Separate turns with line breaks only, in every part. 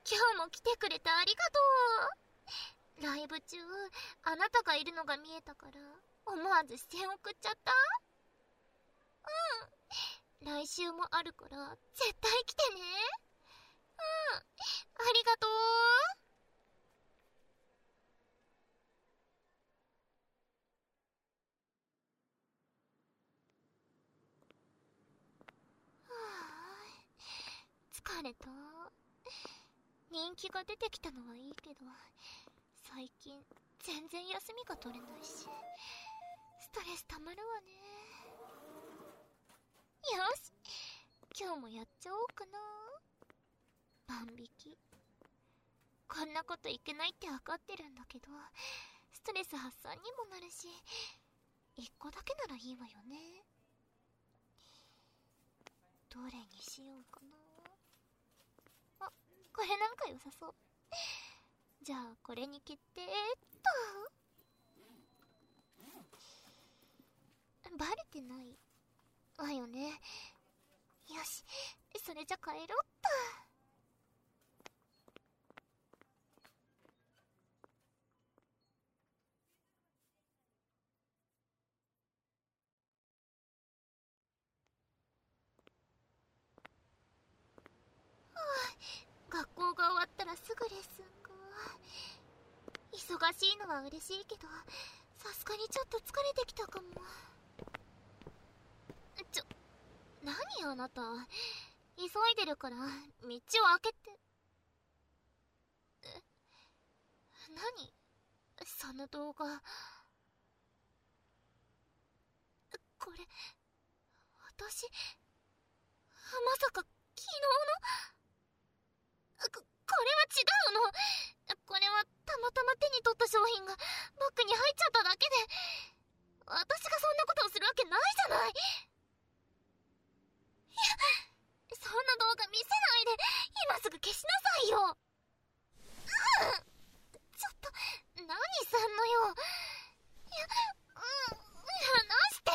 今日も来てくれてありがとう。ライブ中、あなたがいるのが見えたから、思わず視線送っちゃった。うん。来週もあるから、絶対来てね。うん。ありがとう。疲れた。人気が出てきたのはいいけど、最近全然休みが取れないし、ストレスたまるわね。よし、今日もやっちゃおうかな。万引き。こんなこといけないって分かってるんだけど、ストレス発散にもなるし、一個だけならいいわよね。どれにしようかな。あ、これなんか良さそう。じゃあこれに決定っと。バレてないわよね。よし、それじゃ帰ろっと。学校が終わったらすぐレッスンか。忙しいのは嬉しいけど、さすがにちょっと疲れてきたかも。何あなた、急いでるから道を開けて。何その動画。これ私、まさか昨日の。これは違うの。これはたまたま手に取った商品がバッグに入っちゃっただけで、私がそんなことをするわけないじゃない。いや、そんな動画見せないで、今すぐ消しなさいよ。ちょっと何すんのよ。いや、離して。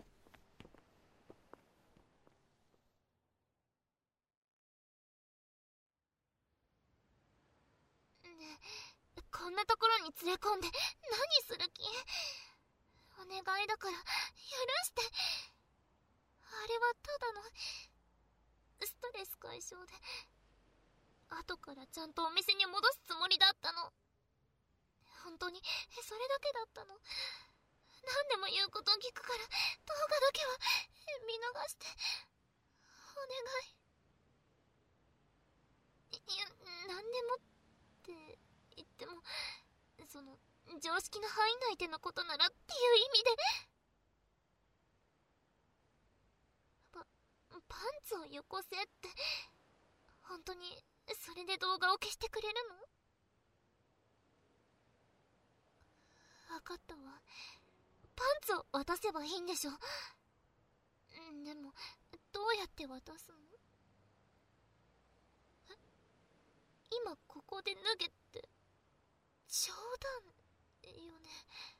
ねえ、こんなところに連れ込んで何する気？お願いだから許して。あれはただのストレス解消で、後からちゃんとお店に戻すつもりだったの。本当にそれだけだったの。何でも言うことを聞くから、動画だけは見逃して。お願い。いや、何でもって言っても、その常識の範囲内でのことならっていう意味で。パンツをよこせって、本当にそれで動画を消してくれるの？分かったわ。パンツを渡せばいいんでしょ。でもどうやって渡すの？今ここで脱げって冗談よね。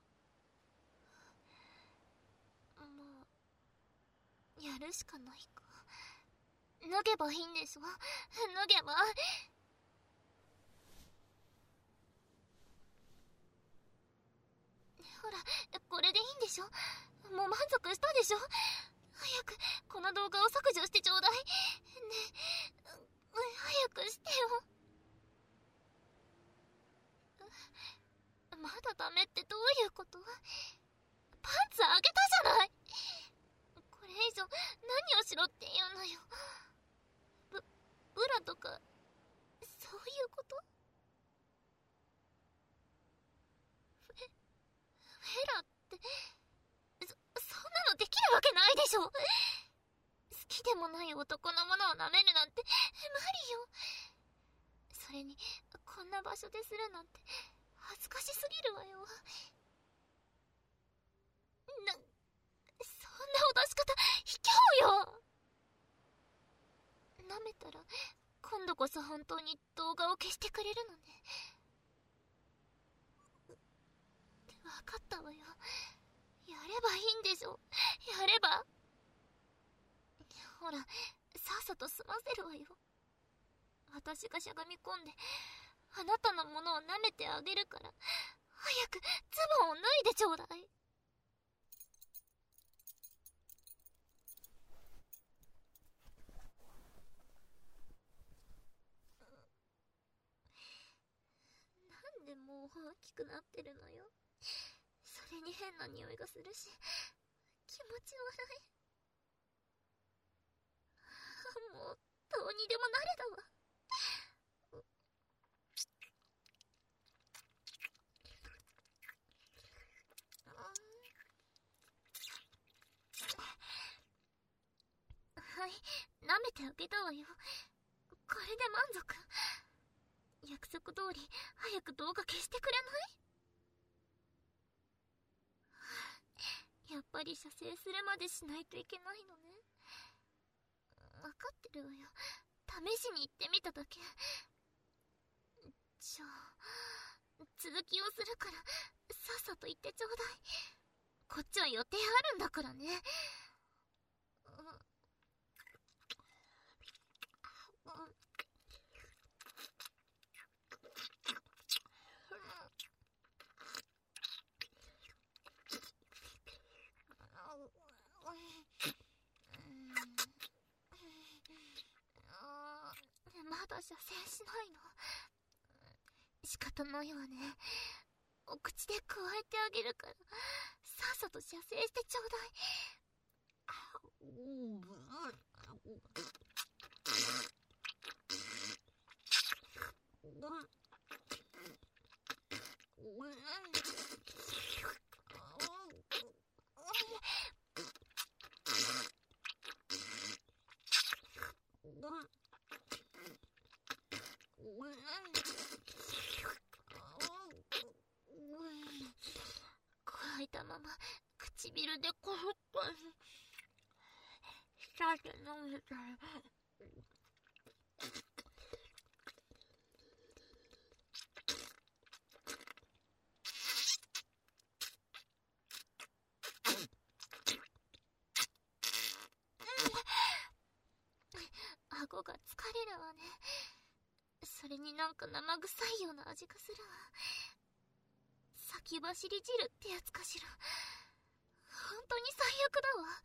まあ、やるしかないか。脱げばいいんでしょ。脱げば。ほら、これでいいんでしょ。もう満足したでしょ。早くこの動画を削除してちょうだい。ねえ、早くしてよ。まだダメってどういうこと？パンツあげたじゃない。これ以上何をしろって言うのよ。ブラとかそういうこと？フェラってそんなのできるわけないでしょ。好きでもない男のものを舐めるなんて無理よ。それにこんな場所でするなんて恥ずかしすぎるわよ。そんな脅し方卑怯よ。舐めたら今度こそ本当に動画を消してくれるのね。分かったわよ。やればいいんでしょ。やれば。ほら、さっさと済ませるわよ。 私がしゃがみ込んであなたのものを舐めてあげるから、早くズボンを脱いでちょうだい。なんでもう大きくなってるのよ。それに変な匂いがするし、気持ち悪い。もうどうにでもなれだわ。はい、舐めてあげたわよ。これで満足。約束通り早く動画消してくれない？やっぱり射精するまでしないといけないのね。分かってるわよ。試しに行ってみただけ。じゃあ続きをするからさっさと行ってちょうだい。こっちは予定あるんだからね。まだ射精しないの。仕方ないわね。お口でくわえてあげるからさっさと射精してちょうだい。乾いたまま唇でコロッと舌で飲めたら顎が疲れるわね。それになんか生臭いような味がするわ。先走り汁ってやつかしら。本当に最悪だわ。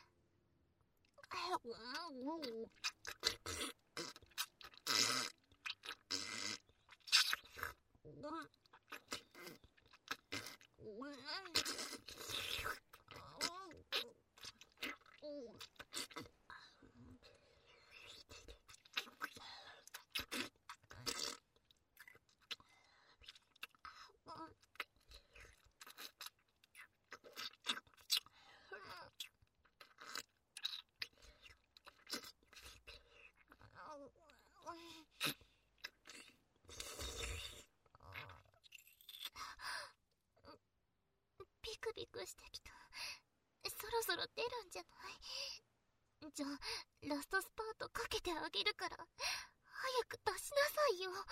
ビクビクしてきた。そろそろ出るんじゃない？じゃあラストスパートかけてあげるから早く出しなさいよ。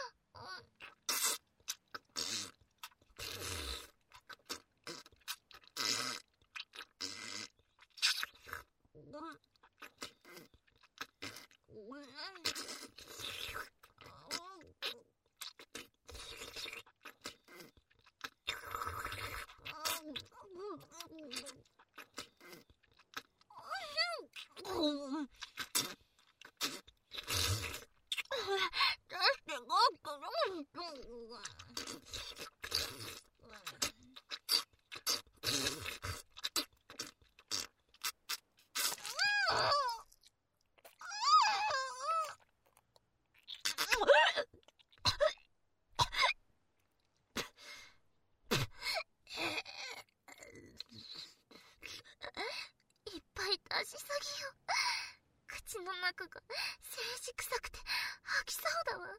出しすぎよ。口の中が精子臭くて吐きそうだわ。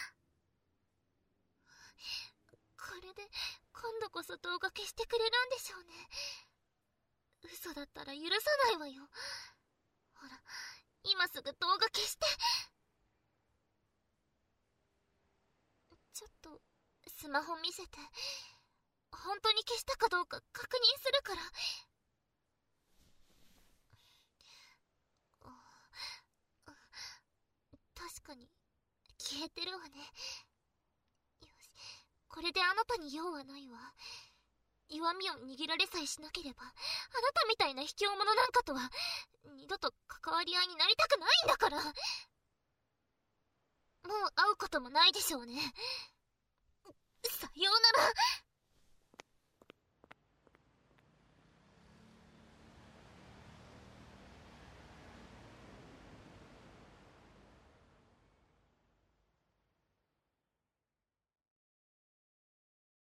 これで今度こそ動画消してくれるんでしょうね。嘘だったら許さないわよ。ほら、今すぐ動画消して。ちょっとスマホ見せて。本当に消したかどうか確認するから。確かにね。よし、これであなたに用はないわ。弱みを握られさえしなければ、あなたみたいな卑怯者なんかとは二度と関わり合いになりたくないんだから。もう会うこともないでしょうね。さようなら。